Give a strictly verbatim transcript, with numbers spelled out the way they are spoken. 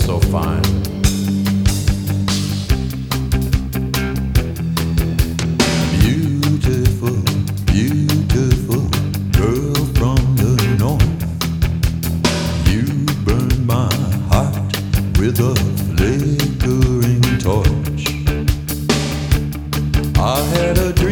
so fine. Beautiful, beautiful girl from the north. You burn my heart with a flickering torch. I had a